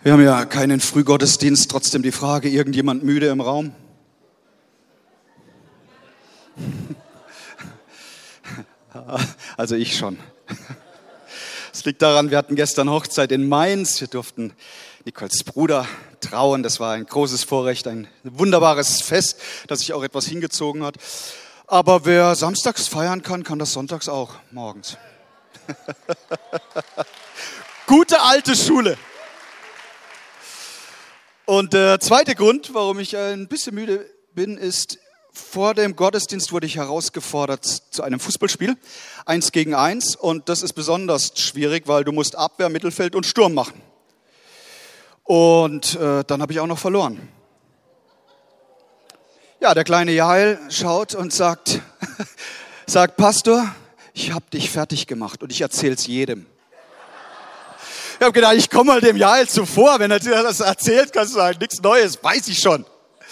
Wir haben ja keinen Frühgottesdienst, trotzdem die Frage, irgendjemand müde im Raum? Also ich schon. Es liegt daran, wir hatten gestern Hochzeit in Mainz. Wir durften Nicoles Bruder trauen. Das war ein großes Vorrecht, ein wunderbares Fest, das sich auch etwas hingezogen hat. Aber wer samstags feiern kann, kann das sonntags auch, morgens. Gute alte Schule. Und der zweite Grund, warum ich ein bisschen müde bin, ist, vor dem Gottesdienst wurde ich herausgefordert zu einem Fußballspiel, 1 gegen 1. Und das ist besonders schwierig, weil du musst Abwehr, Mittelfeld und Sturm machen. Und dann habe ich auch noch verloren. Ja, der kleine Jael schaut und sagt, Pastor, ich habe dich fertig gemacht und ich erzähl's jedem. Ich habe gedacht, ich komme mal dem Jael zuvor, wenn er dir das erzählt, kannst du sagen, nichts Neues, weiß ich schon.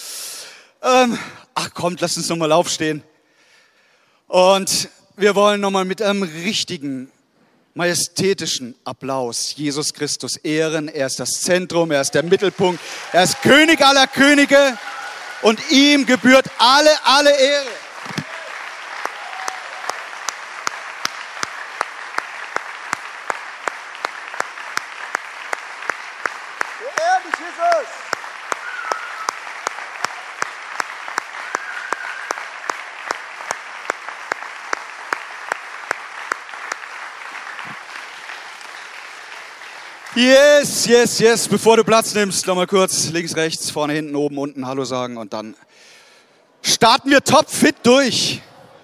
Ach komm, lass uns nochmal aufstehen. Und wir wollen nochmal mit einem richtigen, majestätischen Applaus Jesus Christus ehren. Er ist das Zentrum, er ist der Mittelpunkt, er ist König aller Könige und ihm gebührt alle Ehre. Yes. Bevor du Platz nimmst, nochmal kurz links, rechts, vorne, hinten, oben, unten Hallo sagen und dann starten wir topfit durch.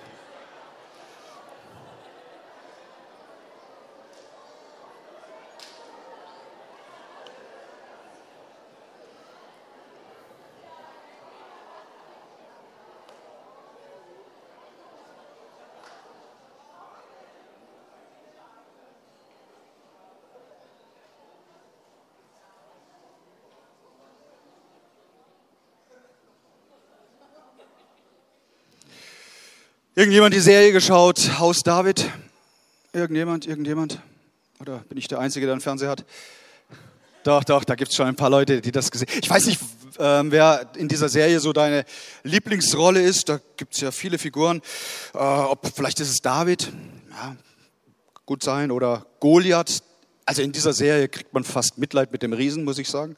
Irgendjemand die Serie geschaut, Haus David? Irgendjemand? Oder bin ich der Einzige, der einen Fernseher hat? Doch, da gibt es schon ein paar Leute, die das gesehen haben. Ich weiß nicht, wer in dieser Serie so deine Lieblingsrolle ist. Da gibt es ja viele Figuren. Vielleicht ist es David, ja, gut sein, oder Goliath. Also in dieser Serie kriegt man fast Mitleid mit dem Riesen, muss ich sagen.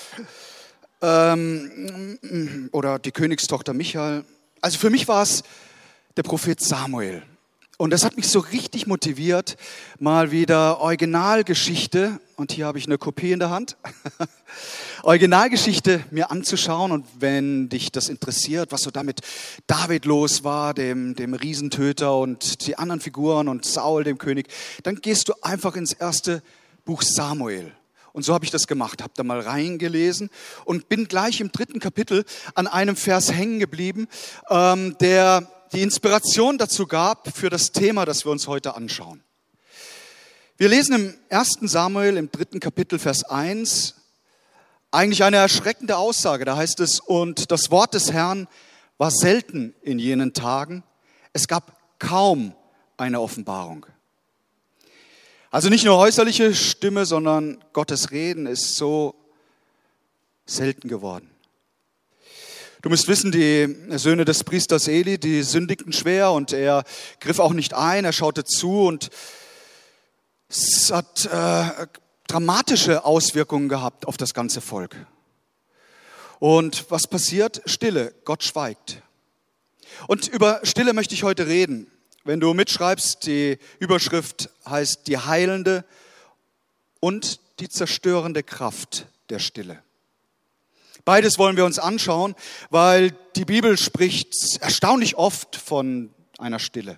Oder die Königstochter Michael. Also für mich war es der Prophet Samuel. Und das hat mich so richtig motiviert, mal wieder Originalgeschichte, und hier habe ich eine Kopie in der Hand, Originalgeschichte mir anzuschauen. Und wenn dich das interessiert, was so da mit David los war, dem Riesentöter und die anderen Figuren und Saul, dem König, dann gehst du einfach ins erste Buch Samuel. Und so habe ich das gemacht, habe da mal reingelesen und bin gleich im 3. Kapitel an einem Vers hängen geblieben, der die Inspiration dazu gab für das Thema, das wir uns heute anschauen. Wir lesen im 1. Samuel im 3. Kapitel Vers 1 eigentlich eine erschreckende Aussage. Da heißt es, und das Wort des Herrn war selten in jenen Tagen. Es gab kaum eine Offenbarung. Also nicht nur äußerliche Stimme, sondern Gottes Reden ist so selten geworden. Du musst wissen, die Söhne des Priesters Eli, die sündigten schwer und er griff auch nicht ein, er schaute zu und es hat dramatische Auswirkungen gehabt auf das ganze Volk. Und was passiert? Stille, Gott schweigt. Und über Stille möchte ich heute reden. Wenn du mitschreibst, die Überschrift heißt die heilende und die zerstörende Kraft der Stille. Beides wollen wir uns anschauen, weil die Bibel spricht erstaunlich oft von einer Stille.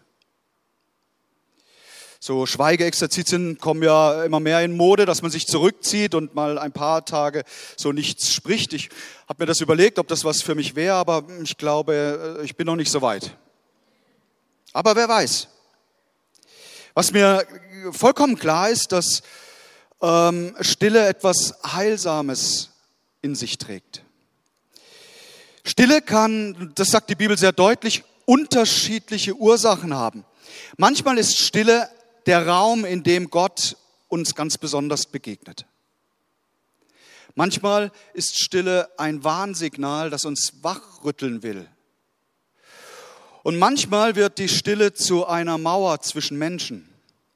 So Schweigeexerzitien kommen ja immer mehr in Mode, dass man sich zurückzieht und mal ein paar Tage so nichts spricht. Ich habe mir das überlegt, ob das was für mich wäre, aber ich glaube, ich bin noch nicht so weit. Aber wer weiß. Was mir vollkommen klar ist, dass Stille etwas Heilsames in sich trägt. Stille kann, das sagt die Bibel sehr deutlich, unterschiedliche Ursachen haben. Manchmal ist Stille der Raum, in dem Gott uns ganz besonders begegnet. Manchmal ist Stille ein Warnsignal, das uns wachrütteln will. Und manchmal wird die Stille zu einer Mauer zwischen Menschen.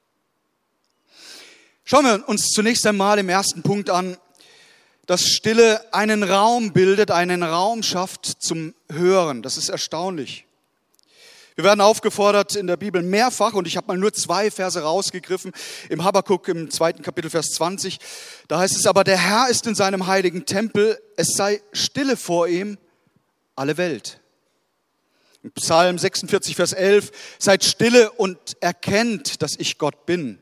Schauen wir uns zunächst einmal im ersten Punkt an, dass Stille einen Raum bildet, einen Raum schafft zum Hören. Das ist erstaunlich. Wir werden aufgefordert in der Bibel mehrfach, und ich habe mal nur 2 Verse rausgegriffen, im Habakuk im 2. Kapitel, Vers 20. Da heißt es, aber der Herr ist in seinem heiligen Tempel, es sei Stille vor ihm, alle Welt. Im Psalm 46, Vers 11, seid stille und erkennt, dass ich Gott bin.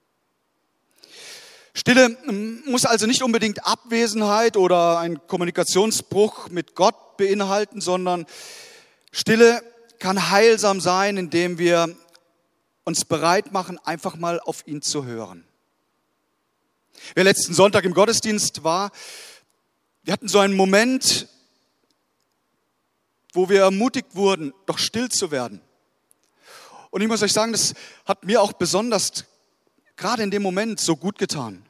Stille muss also nicht unbedingt Abwesenheit oder einen Kommunikationsbruch mit Gott beinhalten, sondern Stille kann heilsam sein, indem wir uns bereit machen, einfach mal auf ihn zu hören. Wer letzten Sonntag im Gottesdienst war, wir hatten so einen Moment, wo wir ermutigt wurden, doch still zu werden. Und ich muss euch sagen, das hat mir auch besonders gerade in dem Moment so gut getan.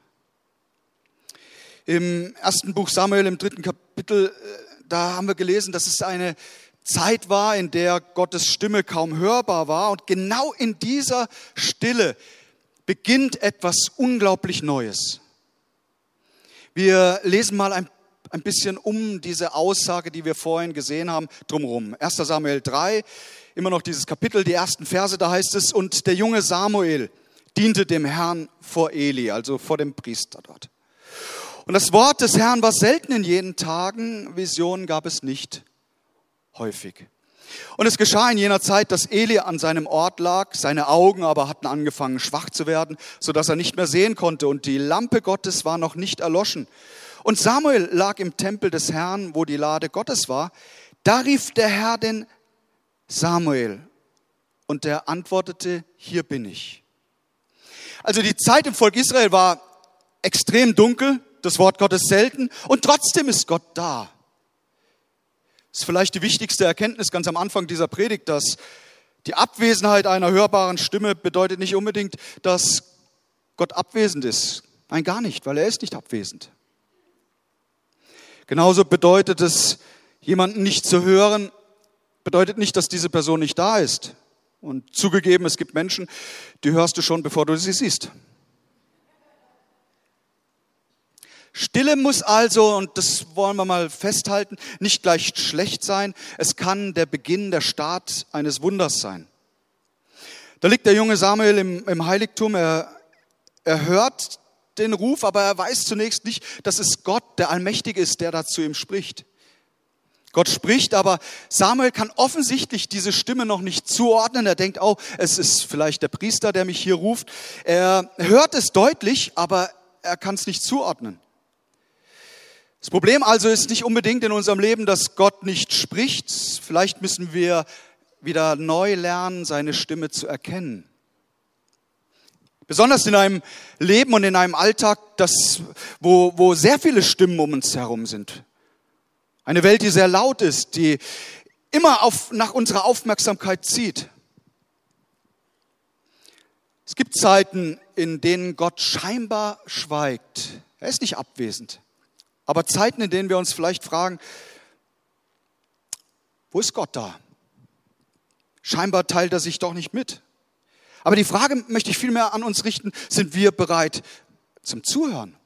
Im 1. Buch Samuel, im 3. Kapitel, da haben wir gelesen, dass es eine Zeit war, in der Gottes Stimme kaum hörbar war. Und genau in dieser Stille beginnt etwas unglaublich Neues. Wir lesen mal ein bisschen um diese Aussage, die wir vorhin gesehen haben, drumherum. 1. Samuel 3, immer noch dieses Kapitel, die ersten Verse, da heißt es, und der junge Samuel diente dem Herrn vor Eli, also vor dem Priester dort. Und das Wort des Herrn war selten in jenen Tagen, Visionen gab es nicht häufig. Und es geschah in jener Zeit, dass Eli an seinem Ort lag, seine Augen aber hatten angefangen schwach zu werden, sodass er nicht mehr sehen konnte und die Lampe Gottes war noch nicht erloschen. Und Samuel lag im Tempel des Herrn, wo die Lade Gottes war. Da rief der Herr den Samuel und der antwortete, hier bin ich. Also die Zeit im Volk Israel war extrem dunkel, das Wort Gottes selten und trotzdem ist Gott da. Das ist vielleicht die wichtigste Erkenntnis ganz am Anfang dieser Predigt, dass die Abwesenheit einer hörbaren Stimme bedeutet nicht unbedingt, dass Gott abwesend ist. Nein, gar nicht, weil er ist nicht abwesend. Genauso bedeutet es, jemanden nicht zu hören, bedeutet nicht, dass diese Person nicht da ist. Und zugegeben, es gibt Menschen, die hörst du schon, bevor du sie siehst. Stille muss also, und das wollen wir mal festhalten, nicht gleich schlecht sein. Es kann der Beginn, der Start eines Wunders sein. Da liegt der junge Samuel im Heiligtum, er hört den Ruf, aber er weiß zunächst nicht, dass es Gott, der Allmächtige ist, der da zu ihm spricht. Gott spricht, aber Samuel kann offensichtlich diese Stimme noch nicht zuordnen. Er denkt, oh, es ist vielleicht der Priester, der mich hier ruft. Er hört es deutlich, aber er kann es nicht zuordnen. Das Problem also ist nicht unbedingt in unserem Leben, dass Gott nicht spricht. Vielleicht müssen wir wieder neu lernen, seine Stimme zu erkennen. Besonders in einem Leben und in einem Alltag, wo sehr viele Stimmen um uns herum sind. Eine Welt, die sehr laut ist, die immer nach unserer Aufmerksamkeit zieht. Es gibt Zeiten, in denen Gott scheinbar schweigt. Er ist nicht abwesend. Aber Zeiten, in denen wir uns vielleicht fragen, wo ist Gott da? Scheinbar teilt er sich doch nicht mit. Aber die Frage möchte ich vielmehr an uns richten, sind wir bereit zum Zuhören?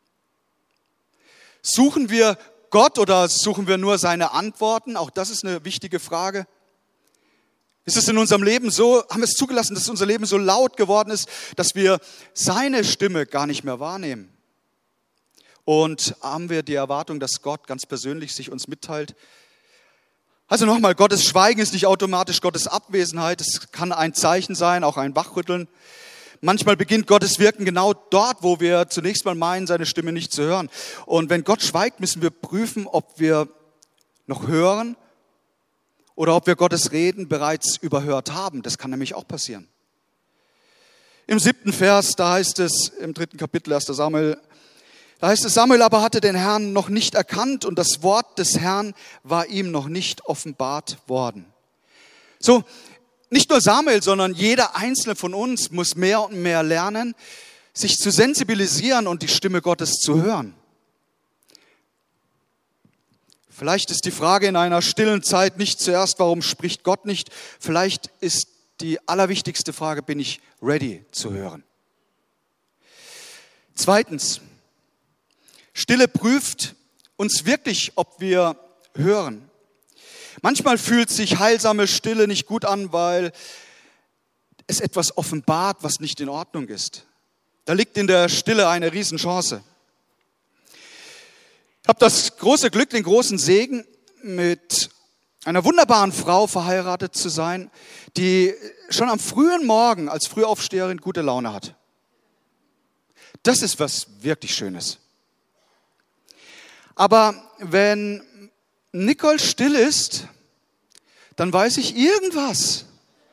Suchen wir Gott oder suchen wir nur seine Antworten? Auch das ist eine wichtige Frage. Ist es in unserem Leben so, haben wir es zugelassen, dass unser Leben so laut geworden ist, dass wir seine Stimme gar nicht mehr wahrnehmen? Und haben wir die Erwartung, dass Gott ganz persönlich sich uns mitteilt? Also nochmal, Gottes Schweigen ist nicht automatisch Gottes Abwesenheit. Es kann ein Zeichen sein, auch ein Wachrütteln. Manchmal beginnt Gottes Wirken genau dort, wo wir zunächst mal meinen, seine Stimme nicht zu hören. Und wenn Gott schweigt, müssen wir prüfen, ob wir noch hören oder ob wir Gottes Reden bereits überhört haben. Das kann nämlich auch passieren. Im 7. Vers, da heißt es im 3. Kapitel 1. Samuel, da heißt es, Samuel aber hatte den Herrn noch nicht erkannt und das Wort des Herrn war ihm noch nicht offenbart worden. So, nicht nur Samuel, sondern jeder Einzelne von uns muss mehr und mehr lernen, sich zu sensibilisieren und die Stimme Gottes zu hören. Vielleicht ist die Frage in einer stillen Zeit nicht zuerst, warum spricht Gott nicht? Vielleicht ist die allerwichtigste Frage, bin ich ready zu hören? Zweitens, Stille prüft uns wirklich, ob wir hören. Manchmal fühlt sich heilsame Stille nicht gut an, weil es etwas offenbart, was nicht in Ordnung ist. Da liegt in der Stille eine Riesenchance. Ich habe das große Glück, den großen Segen, mit einer wunderbaren Frau verheiratet zu sein, die schon am frühen Morgen als Frühaufsteherin gute Laune hat. Das ist was wirklich Schönes. Aber wenn Nicole still ist, dann weiß ich irgendwas.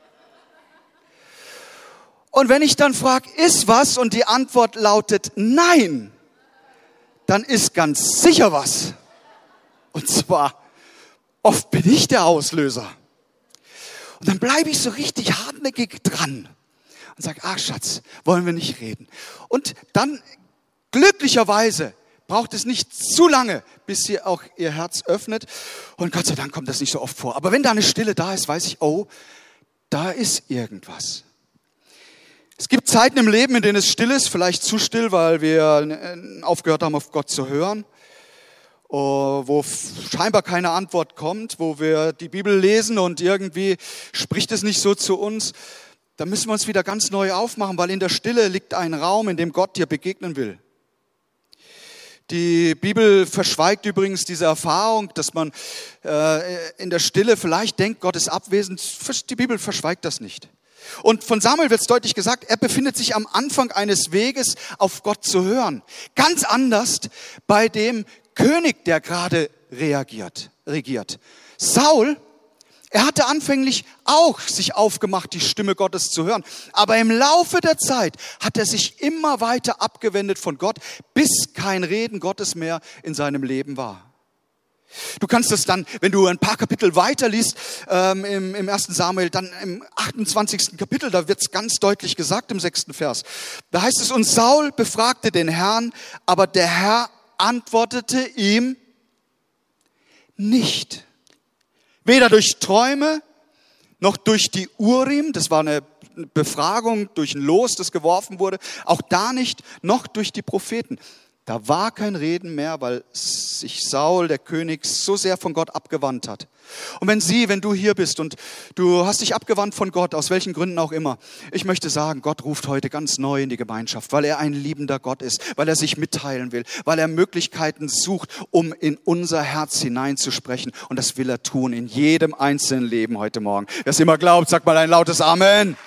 Und wenn ich dann frage, ist was? Und die Antwort lautet nein, dann ist ganz sicher was. Und zwar, oft bin ich der Auslöser. Und dann bleibe ich so richtig hartnäckig dran und sage, ach Schatz, wollen wir nicht reden? Und dann glücklicherweise braucht es nicht zu lange, bis sie auch ihr Herz öffnet. Und Gott sei Dank kommt das nicht so oft vor. Aber wenn da eine Stille da ist, weiß ich, oh, da ist irgendwas. Es gibt Zeiten im Leben, in denen es still ist, vielleicht zu still, weil wir aufgehört haben, auf Gott zu hören, wo scheinbar keine Antwort kommt, wo wir die Bibel lesen und irgendwie spricht es nicht so zu uns. Da müssen wir uns wieder ganz neu aufmachen, weil in der Stille liegt ein Raum, in dem Gott dir begegnen will. Die Bibel verschweigt übrigens diese Erfahrung, dass man in der Stille vielleicht denkt, Gott ist abwesend. Die Bibel verschweigt das nicht. Und von Samuel wird es deutlich gesagt, er befindet sich am Anfang eines Weges, auf Gott zu hören. Ganz anders bei dem König, der gerade regiert. Saul, er hatte anfänglich auch sich aufgemacht, die Stimme Gottes zu hören. Aber im Laufe der Zeit hat er sich immer weiter abgewendet von Gott, bis kein Reden Gottes mehr in seinem Leben war. Du kannst das dann, wenn du ein paar Kapitel weiterliest, im 1. Samuel, dann im 28. Kapitel, da wird es ganz deutlich gesagt im 6. Vers. Da heißt es, und Saul befragte den Herrn, aber der Herr antwortete ihm nicht. Weder durch Träume, noch durch die Urim, das war eine Befragung durch ein Los, das geworfen wurde, auch da nicht, noch durch die Propheten. Da war kein Reden mehr, weil sich Saul, der König, so sehr von Gott abgewandt hat. Und wenn du hier bist und du hast dich abgewandt von Gott, aus welchen Gründen auch immer, ich möchte sagen, Gott ruft heute ganz neu in die Gemeinschaft, weil er ein liebender Gott ist, weil er sich mitteilen will, weil er Möglichkeiten sucht, um in unser Herz hineinzusprechen. Und das will er tun in jedem einzelnen Leben heute Morgen. Wer es immer glaubt, sagt mal ein lautes Amen.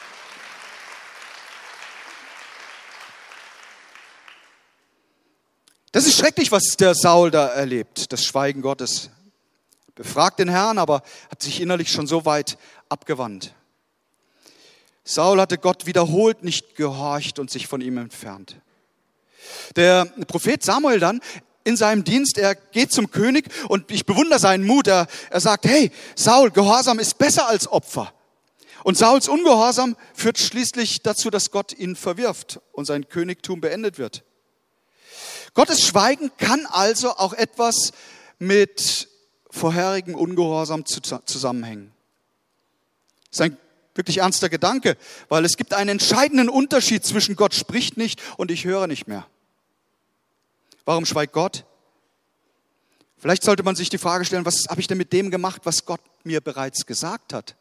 Das ist schrecklich, was der Saul da erlebt, das Schweigen Gottes. Befragt den Herrn, aber hat sich innerlich schon so weit abgewandt. Saul hatte Gott wiederholt nicht gehorcht und sich von ihm entfernt. Der Prophet Samuel dann in seinem Dienst, er geht zum König und ich bewundere seinen Mut. Er sagt, hey, Saul, Gehorsam ist besser als Opfer. Und Sauls Ungehorsam führt schließlich dazu, dass Gott ihn verwirft und sein Königtum beendet wird. Gottes Schweigen kann also auch etwas mit vorherigem Ungehorsam zusammenhängen. Das ist ein wirklich ernster Gedanke, weil es gibt einen entscheidenden Unterschied zwischen Gott spricht nicht und ich höre nicht mehr. Warum schweigt Gott? Vielleicht sollte man sich die Frage stellen, was habe ich denn mit dem gemacht, was Gott mir bereits gesagt hat?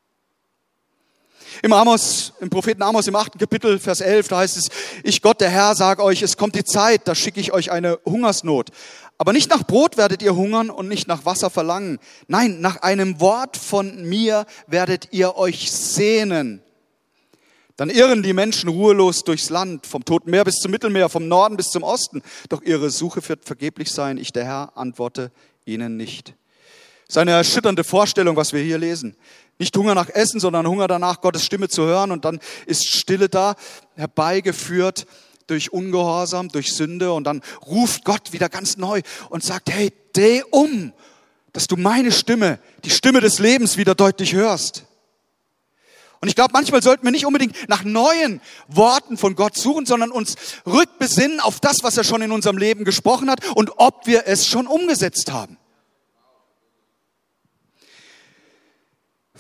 Im Propheten Amos im 8. Kapitel, Vers 11, da heißt es, ich Gott, der Herr, sage euch, es kommt die Zeit, da schicke ich euch eine Hungersnot. Aber nicht nach Brot werdet ihr hungern und nicht nach Wasser verlangen. Nein, nach einem Wort von mir werdet ihr euch sehnen. Dann irren die Menschen ruhelos durchs Land, vom Toten Meer bis zum Mittelmeer, vom Norden bis zum Osten. Doch ihre Suche wird vergeblich sein. Ich, der Herr, antworte ihnen nicht. Das ist eine erschütternde Vorstellung, was wir hier lesen. Nicht Hunger nach Essen, sondern Hunger danach, Gottes Stimme zu hören. Und dann ist Stille da, herbeigeführt durch Ungehorsam, durch Sünde. Und dann ruft Gott wieder ganz neu und sagt, hey, dreh um, dass du meine Stimme, die Stimme des Lebens wieder deutlich hörst. Und ich glaube, manchmal sollten wir nicht unbedingt nach neuen Worten von Gott suchen, sondern uns rückbesinnen auf das, was er schon in unserem Leben gesprochen hat und ob wir es schon umgesetzt haben.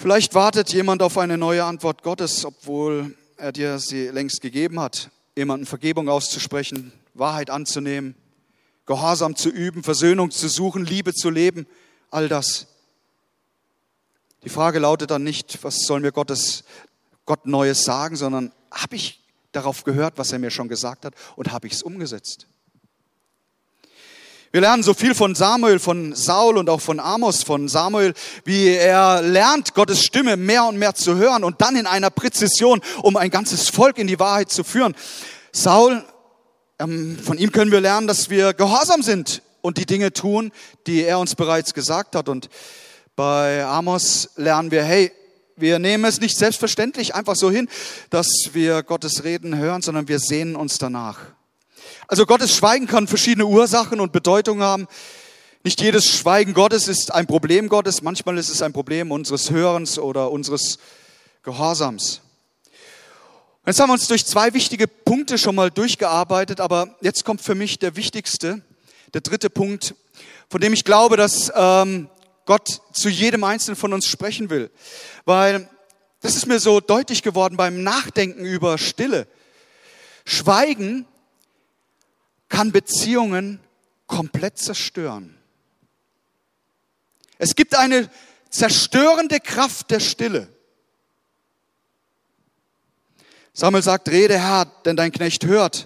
Vielleicht wartet jemand auf eine neue Antwort Gottes, obwohl er dir sie längst gegeben hat. Jemandem Vergebung auszusprechen, Wahrheit anzunehmen, Gehorsam zu üben, Versöhnung zu suchen, Liebe zu leben, all das. Die Frage lautet dann nicht, was soll mir Gott Neues sagen, sondern habe ich darauf gehört, was er mir schon gesagt hat und habe ich es umgesetzt? Wir lernen so viel von Samuel, von Saul und auch von Amos, von Samuel, wie er lernt, Gottes Stimme mehr und mehr zu hören und dann in einer Präzision, um ein ganzes Volk in die Wahrheit zu führen. Saul, von ihm können wir lernen, dass wir gehorsam sind und die Dinge tun, die er uns bereits gesagt hat. Und bei Amos lernen wir, hey, wir nehmen es nicht selbstverständlich einfach so hin, dass wir Gottes Reden hören, sondern wir sehnen uns danach. Also Gottes Schweigen kann verschiedene Ursachen und Bedeutungen haben. Nicht jedes Schweigen Gottes ist ein Problem Gottes. Manchmal ist es ein Problem unseres Hörens oder unseres Gehorsams. Und jetzt haben wir uns durch 2 wichtige Punkte schon mal durchgearbeitet, aber jetzt kommt für mich der wichtigste, der 3. Punkt, von dem ich glaube, dass Gott zu jedem Einzelnen von uns sprechen will. Weil das ist mir so deutlich geworden beim Nachdenken über Stille. Schweigen kann Beziehungen komplett zerstören. Es gibt eine zerstörende Kraft der Stille. Samuel sagt, rede Herr, denn dein Knecht hört.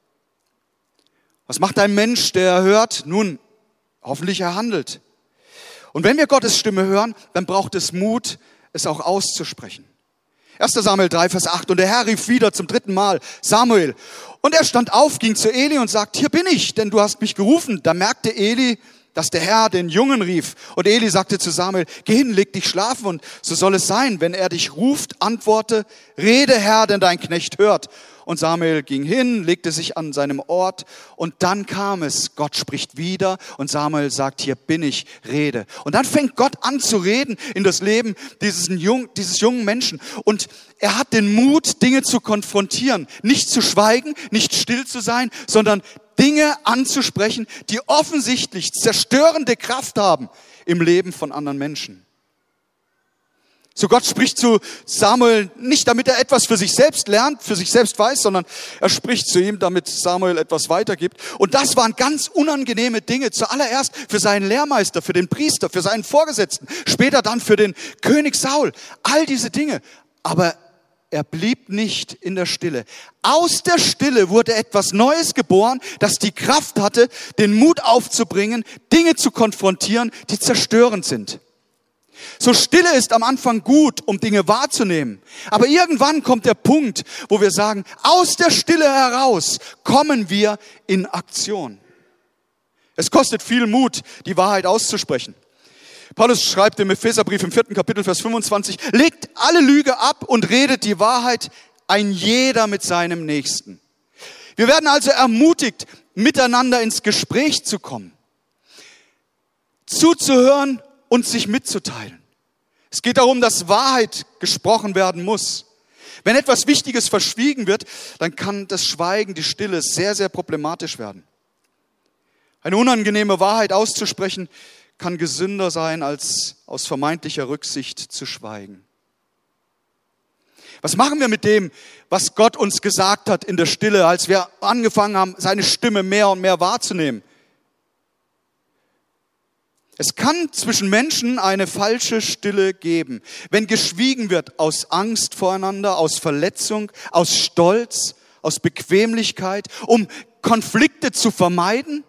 Was macht ein Mensch, der hört? Nun, hoffentlich er handelt. Und wenn wir Gottes Stimme hören, dann braucht es Mut, es auch auszusprechen. 1. Samuel 3, Vers 8. Und der Herr rief wieder zum 3. Mal, Samuel. Und er stand auf, ging zu Eli und sagt, hier bin ich, denn du hast mich gerufen. Da merkte Eli, dass der Herr den Jungen rief. Und Eli sagte zu Samuel, geh hin, leg dich schlafen. Und so soll es sein, wenn er dich ruft, antworte, rede Herr, denn dein Knecht hört. Und Samuel ging hin, legte sich an seinem Ort und dann kam es, Gott spricht wieder und Samuel sagt, hier bin ich, rede. Und dann fängt Gott an zu reden in das Leben dieses jungen Menschen. Und er hat den Mut, Dinge zu konfrontieren, nicht zu schweigen, nicht still zu sein, sondern Dinge anzusprechen, die offensichtlich zerstörende Kraft haben im Leben von anderen Menschen. So Gott spricht zu Samuel nicht, damit er etwas für sich selbst lernt, für sich selbst weiß, sondern er spricht zu ihm, damit Samuel etwas weitergibt. Und das waren ganz unangenehme Dinge. Zuallererst für seinen Lehrmeister, für den Priester, für seinen Vorgesetzten, später dann für den König Saul. All diese Dinge. Aber er blieb nicht in der Stille. Aus der Stille wurde etwas Neues geboren, das die Kraft hatte, den Mut aufzubringen, Dinge zu konfrontieren, die zerstörend sind. So Stille ist am Anfang gut, um Dinge wahrzunehmen. Aber irgendwann kommt der Punkt, wo wir sagen, aus der Stille heraus kommen wir in Aktion. Es kostet viel Mut, die Wahrheit auszusprechen. Paulus schreibt im Epheserbrief im 4. Kapitel, Vers 25, legt alle Lüge ab und redet die Wahrheit, ein jeder mit seinem Nächsten. Wir werden also ermutigt, miteinander ins Gespräch zu kommen, zuzuhören und sich mitzuteilen. Es geht darum, dass Wahrheit gesprochen werden muss. Wenn etwas Wichtiges verschwiegen wird, dann kann das Schweigen, die Stille sehr, sehr problematisch werden. Eine unangenehme Wahrheit auszusprechen, kann gesünder sein, als aus vermeintlicher Rücksicht zu schweigen. Was machen wir mit dem, was Gott uns gesagt hat in der Stille, als wir angefangen haben, seine Stimme mehr und mehr wahrzunehmen? Es kann zwischen Menschen eine falsche Stille geben, wenn geschwiegen wird aus Angst voreinander, aus Verletzung, aus Stolz, aus Bequemlichkeit, um Konflikte zu vermeiden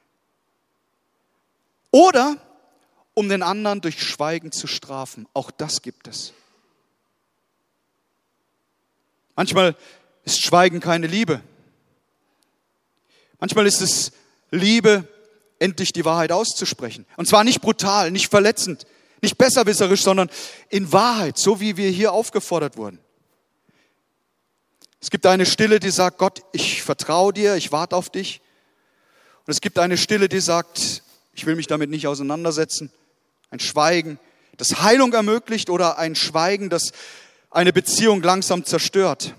oder um den anderen durch Schweigen zu strafen. Auch das gibt es. Manchmal ist Schweigen keine Liebe. Manchmal ist es Liebe, endlich die Wahrheit auszusprechen. Und zwar nicht brutal, nicht verletzend, nicht besserwisserisch, sondern in Wahrheit, so wie wir hier aufgefordert wurden. Es gibt eine Stille, die sagt, Gott, ich vertraue dir, ich warte auf dich. Und es gibt eine Stille, die sagt, ich will mich damit nicht auseinandersetzen. Ein Schweigen, das Heilung ermöglicht, oder ein Schweigen, das eine Beziehung langsam zerstört.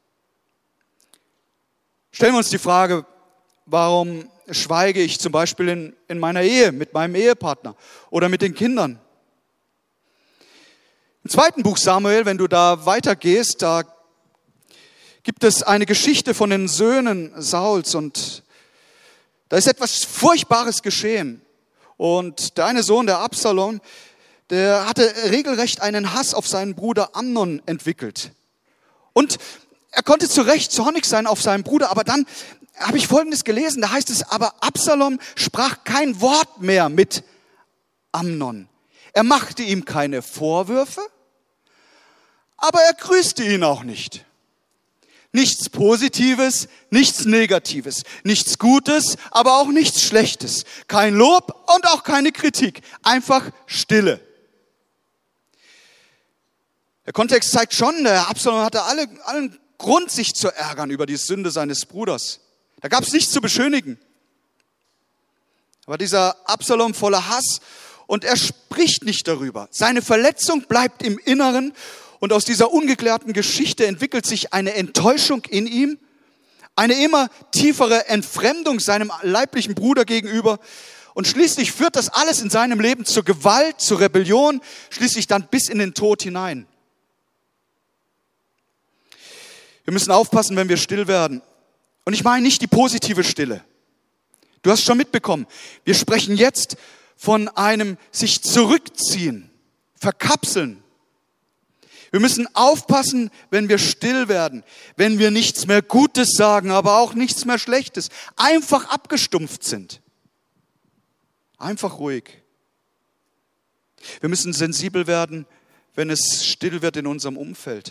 Stellen wir uns die Frage, warum schweige ich zum Beispiel in meiner Ehe, mit meinem Ehepartner oder mit den Kindern? Im 2. Buch Samuel, wenn du da weitergehst, da gibt es eine Geschichte von den Söhnen Sauls und da ist etwas Furchtbares geschehen. Und der eine Sohn, der Absalom, der hatte regelrecht einen Hass auf seinen Bruder Amnon entwickelt. Und er konnte zu Recht zornig sein auf seinen Bruder, aber dann habe ich Folgendes gelesen, da heißt es, aber Absalom sprach kein Wort mehr mit Amnon. Er machte ihm keine Vorwürfe, aber er grüßte ihn auch nicht. Nichts Positives, nichts Negatives, nichts Gutes, aber auch nichts Schlechtes. Kein Lob und auch keine Kritik, einfach Stille. Der Kontext zeigt schon, der Absalom hatte allen Grund, sich zu ärgern über die Sünde seines Bruders. Da gab es nichts zu beschönigen. Aber dieser Absalom voller Hass und er spricht nicht darüber. Seine Verletzung bleibt im Inneren und aus dieser ungeklärten Geschichte entwickelt sich eine Enttäuschung in ihm, eine immer tiefere Entfremdung seinem leiblichen Bruder gegenüber und schließlich führt das alles in seinem Leben zur Gewalt, zur Rebellion, schließlich dann bis in den Tod hinein. Wir müssen aufpassen, wenn wir still werden. Und ich meine nicht die positive Stille. Du hast schon mitbekommen, wir sprechen jetzt von einem sich zurückziehen, verkapseln. Wir müssen aufpassen, wenn wir still werden, wenn wir nichts mehr Gutes sagen, aber auch nichts mehr Schlechtes, einfach abgestumpft sind. Einfach ruhig. Wir müssen sensibel werden, wenn es still wird in unserem Umfeld.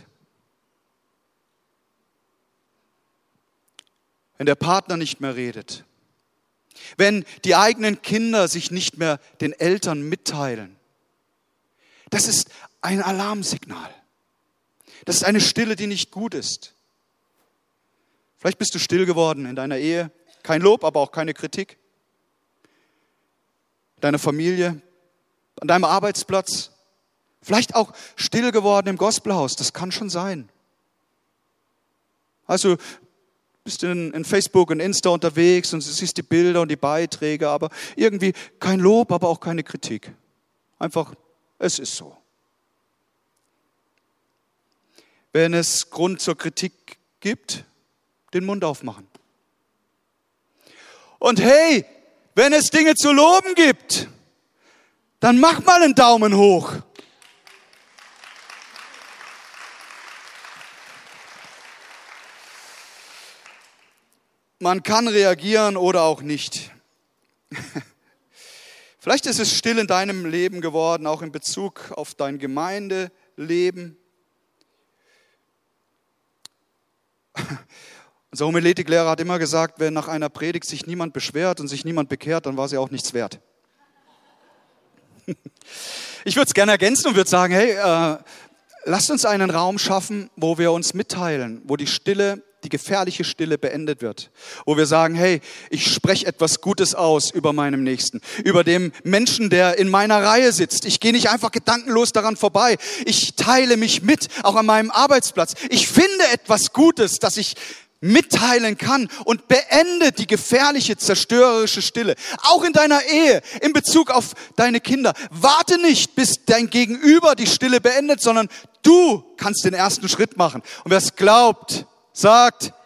Wenn der Partner nicht mehr redet, wenn die eigenen Kinder sich nicht mehr den Eltern mitteilen. Das ist ein Alarmsignal. Das ist eine Stille, die nicht gut ist. Vielleicht bist du still geworden in deiner Ehe. Kein Lob, aber auch keine Kritik. In deiner Familie, an deinem Arbeitsplatz. Vielleicht auch still geworden im Gospelhaus. Das kann schon sein. Also bist in Facebook und Insta unterwegs und du siehst die Bilder und die Beiträge, aber irgendwie kein Lob, aber auch keine Kritik. Einfach, es ist so. Wenn es Grund zur Kritik gibt, den Mund aufmachen. Und hey, wenn es Dinge zu loben gibt, dann mach mal einen Daumen hoch. Man kann reagieren oder auch nicht. Vielleicht ist es still in deinem Leben geworden, auch in Bezug auf dein Gemeindeleben. Unser Homiletiklehrer hat immer gesagt, wenn nach einer Predigt sich niemand beschwert und sich niemand bekehrt, dann war sie auch nichts wert. Ich würde es gerne ergänzen und würde sagen, hey, lasst uns einen Raum schaffen, wo wir uns mitteilen, wo die Stille, die gefährliche Stille beendet wird. Wo wir sagen, hey, ich spreche etwas Gutes aus über meinem Nächsten, über dem Menschen, der in meiner Reihe sitzt. Ich gehe nicht einfach gedankenlos daran vorbei. Ich teile mich mit, auch an meinem Arbeitsplatz. Ich finde etwas Gutes, das ich mitteilen kann und beende die gefährliche, zerstörerische Stille. Auch in deiner Ehe, in Bezug auf deine Kinder. Warte nicht, bis dein Gegenüber die Stille beendet, sondern du kannst den ersten Schritt machen. Und wer es glaubt, sagt,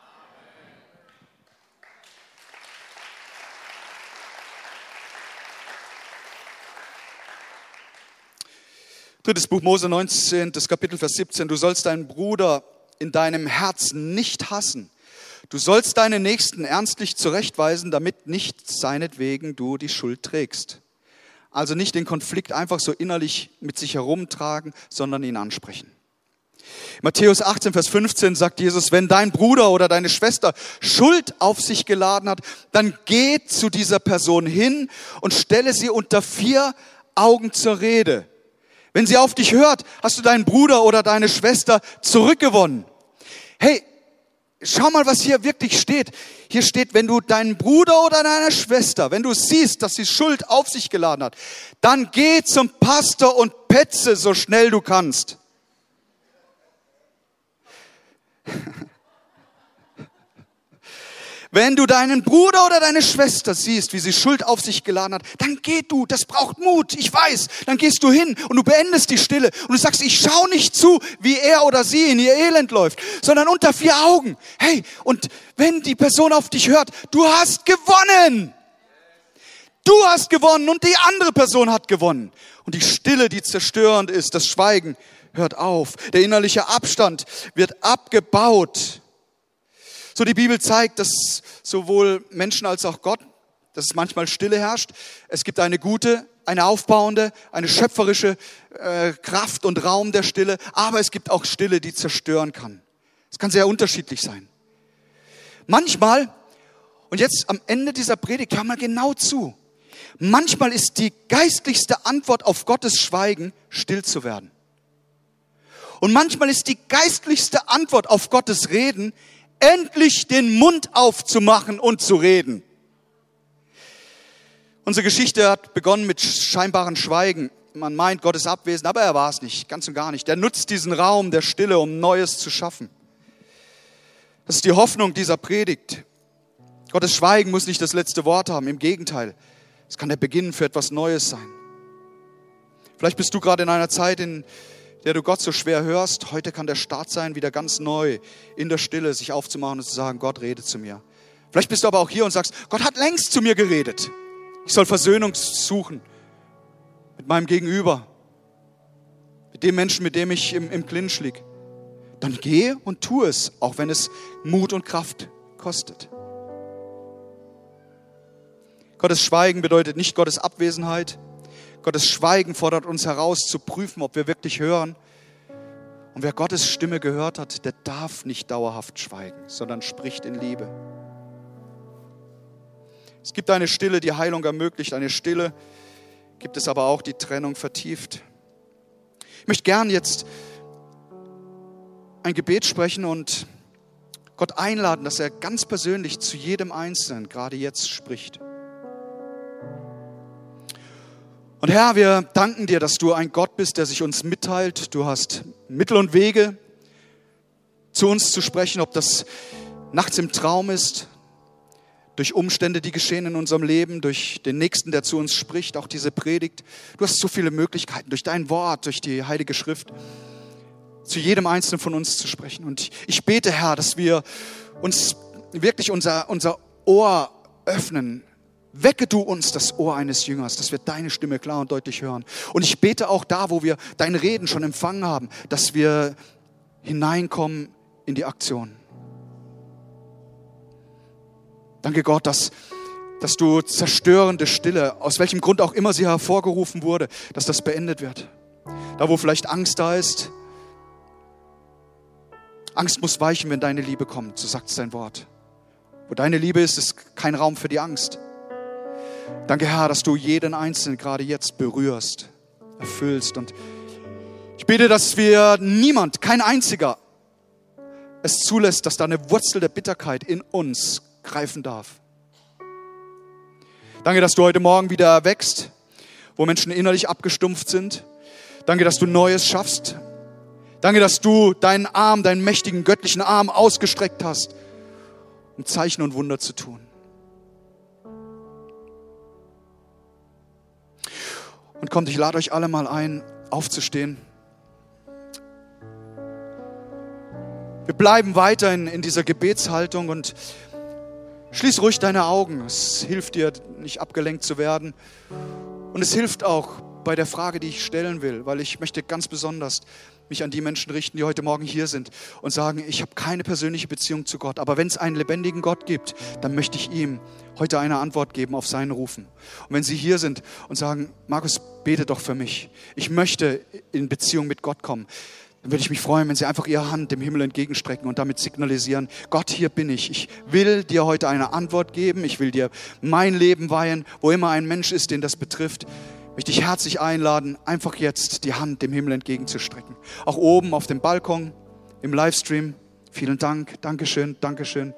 Drittes Buch Mose 19, das Kapitel Vers 17. Du sollst deinen Bruder in deinem Herzen nicht hassen. Du sollst deinen Nächsten ernstlich zurechtweisen, damit nicht seinetwegen du die Schuld trägst. Also nicht den Konflikt einfach so innerlich mit sich herumtragen, sondern ihn ansprechen. Matthäus 18, Vers 15 sagt Jesus, wenn dein Bruder oder deine Schwester Schuld auf sich geladen hat, dann geh zu dieser Person hin und stelle sie unter 4 Augen zur Rede. Wenn sie auf dich hört, hast du deinen Bruder oder deine Schwester zurückgewonnen. Hey, schau mal, was hier wirklich steht. Hier steht, wenn du deinen Bruder oder deine Schwester, wenn du siehst, dass sie Schuld auf sich geladen hat, dann geh zum Pastor und petze so schnell du kannst. Wenn du deinen Bruder oder deine Schwester siehst, wie sie Schuld auf sich geladen hat, dann geh du, das braucht Mut, ich weiß. Dann gehst du hin und du beendest die Stille und du sagst, ich schau nicht zu, wie er oder sie in ihr Elend läuft, sondern unter 4 Augen. Hey, und wenn die Person auf dich hört, du hast gewonnen. Du hast gewonnen und die andere Person hat gewonnen. Und die Stille, die zerstörend ist, das Schweigen, hört auf. Der innerliche Abstand wird abgebaut. So, die Bibel zeigt, dass sowohl Menschen als auch Gott, dass es manchmal Stille herrscht. Es gibt eine gute, eine aufbauende, eine schöpferische Kraft und Raum der Stille. Aber es gibt auch Stille, die zerstören kann. Es kann sehr unterschiedlich sein. Manchmal, und jetzt am Ende dieser Predigt, hör mal genau zu. Manchmal ist die geistlichste Antwort auf Gottes Schweigen, still zu werden. Und manchmal ist die geistlichste Antwort auf Gottes Reden, endlich den Mund aufzumachen und zu reden. Unsere Geschichte hat begonnen mit scheinbarem Schweigen. Man meint, Gott ist abwesend, aber er war es nicht, ganz und gar nicht. Er nutzt diesen Raum der Stille, um Neues zu schaffen. Das ist die Hoffnung dieser Predigt. Gottes Schweigen muss nicht das letzte Wort haben, im Gegenteil. Es kann der Beginn für etwas Neues sein. Vielleicht bist du gerade in einer Zeit, in der du Gott so schwer hörst. Heute kann der Start sein, wieder ganz neu in der Stille sich aufzumachen und zu sagen, Gott, rede zu mir. Vielleicht bist du aber auch hier und sagst, Gott hat längst zu mir geredet. Ich soll Versöhnung suchen mit meinem Gegenüber, mit dem Menschen, mit dem ich im Clinch liege. Dann geh und tu es, auch wenn es Mut und Kraft kostet. Gottes Schweigen bedeutet nicht Gottes Abwesenheit. Gottes Schweigen fordert uns heraus, zu prüfen, ob wir wirklich hören. Und wer Gottes Stimme gehört hat, der darf nicht dauerhaft schweigen, sondern spricht in Liebe. Es gibt eine Stille, die Heilung ermöglicht. Eine Stille gibt es aber auch, die Trennung vertieft. Ich möchte gern jetzt ein Gebet sprechen und Gott einladen, dass er ganz persönlich zu jedem Einzelnen gerade jetzt spricht. Und Herr, wir danken dir, dass du ein Gott bist, der sich uns mitteilt. Du hast Mittel und Wege, zu uns zu sprechen, ob das nachts im Traum ist, durch Umstände, die geschehen in unserem Leben, durch den Nächsten, der zu uns spricht, auch diese Predigt. Du hast so viele Möglichkeiten, durch dein Wort, durch die Heilige Schrift, zu jedem Einzelnen von uns zu sprechen. Und ich bete, Herr, dass wir uns wirklich unser Ohr öffnen. Wecke du uns das Ohr eines Jüngers, dass wir deine Stimme klar und deutlich hören. Und ich bete auch da, wo wir dein Reden schon empfangen haben, dass wir hineinkommen in die Aktion. Danke Gott, dass du zerstörende Stille, aus welchem Grund auch immer sie hervorgerufen wurde, dass das beendet wird. Da, wo vielleicht Angst da ist, Angst muss weichen, wenn deine Liebe kommt, so sagt es dein Wort. Wo deine Liebe ist kein Raum für die Angst. Danke, Herr, dass du jeden Einzelnen gerade jetzt berührst, erfüllst. Und ich bete, dass niemand, kein einziger, es zulässt, dass da eine Wurzel der Bitterkeit in uns greifen darf. Danke, dass du heute Morgen wieder erweckst, wo Menschen innerlich abgestumpft sind. Danke, dass du Neues schaffst. Danke, dass du deinen Arm, deinen mächtigen göttlichen Arm ausgestreckt hast, um Zeichen und Wunder zu tun. Und kommt, ich lade euch alle mal ein, aufzustehen. Wir bleiben weiter in dieser Gebetshaltung und schließ ruhig deine Augen. Es hilft dir, nicht abgelenkt zu werden. Und es hilft auch bei der Frage, die ich stellen will, weil ich möchte ganz besonders mich an die Menschen richten, die heute Morgen hier sind und sagen, ich habe keine persönliche Beziehung zu Gott, aber wenn es einen lebendigen Gott gibt, dann möchte ich ihm heute eine Antwort geben auf sein Rufen. Und wenn Sie hier sind und sagen, Markus, bete doch für mich, ich möchte in Beziehung mit Gott kommen, dann würde ich mich freuen, wenn Sie einfach Ihre Hand dem Himmel entgegenstrecken und damit signalisieren, Gott, hier bin ich. Ich will dir heute eine Antwort geben, ich will dir mein Leben weihen, wo immer ein Mensch ist, den das betrifft. Möchte ich herzlich einladen, einfach jetzt die Hand dem Himmel entgegenzustrecken. Auch oben auf dem Balkon, im Livestream. Vielen Dank, Dankeschön, Dankeschön.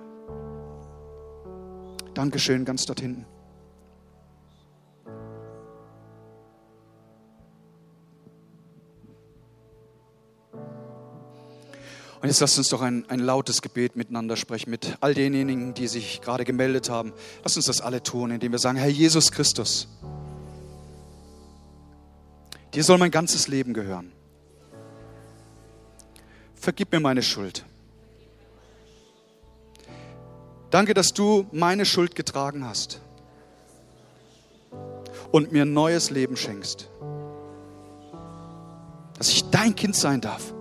Dankeschön, ganz dort hinten. Und jetzt lasst uns doch ein lautes Gebet miteinander sprechen, mit all denjenigen, die sich gerade gemeldet haben. Lasst uns das alle tun, indem wir sagen, Herr Jesus Christus, dir soll mein ganzes Leben gehören. Vergib mir meine Schuld. Danke, dass du meine Schuld getragen hast und mir ein neues Leben schenkst. Dass ich dein Kind sein darf.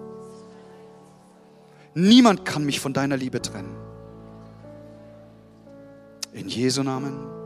Niemand kann mich von deiner Liebe trennen. In Jesu Namen.